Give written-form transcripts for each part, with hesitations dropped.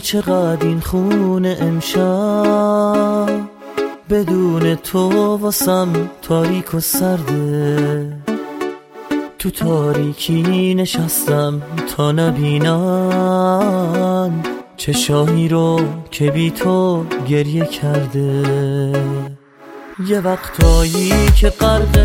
چقدر این خونه امشب بدون تو واسم تاریک و سرده. تو تاریکی نشستم تا نبینم چشایی رو که بی تو گریه کرده. یه وقتایی که غرق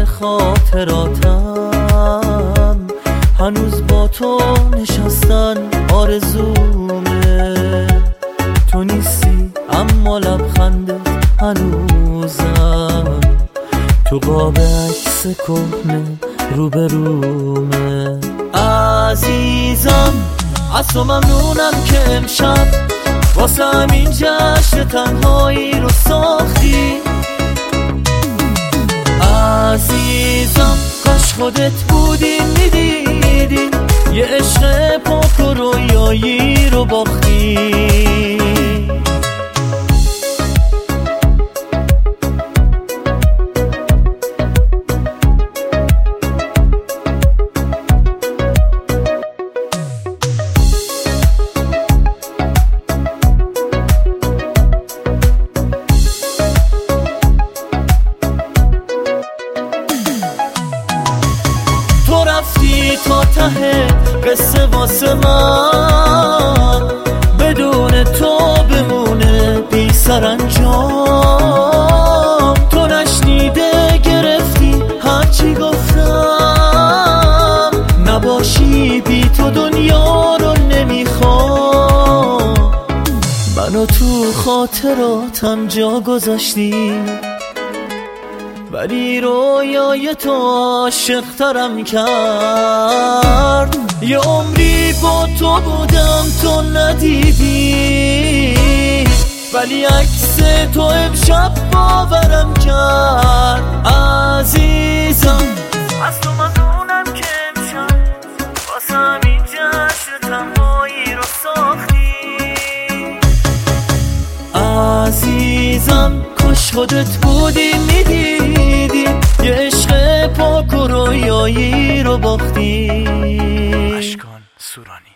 خاطراتم هنوز با تو نشستن آرزومه. تو نیستی اما لبخندت هنوزم تو قاب عکس کهنه روبرومه. عزیزم از تو ممنونم که امشب واسه همین جشن تنهایی رو ساختی. عزیزم کاش خودت بودی میدیدی یه عشق پاک و رویایی رو باختی. رفتی تا ته قصه واسه من بدون تو بمونه بی سرانجام. تو نشنیده گرفتی هرچی گفتم نباشی بی تو دنیا رو نمیخوام. منو تو خاطراتم جا گذاشتی ولی رویای تو عاشق‌ترم کرد. یه عمری با تو بودم تو ندیدی ولی عکس تو امشب باورم کرد. عزیزم از تو ممنونم که امشب واسه همین جشن تنهایی رو ساختی. عزیزم کاش خودت بودی میدیدی یه عشق پاک و رویایی رو باختی. اشکان سورانی.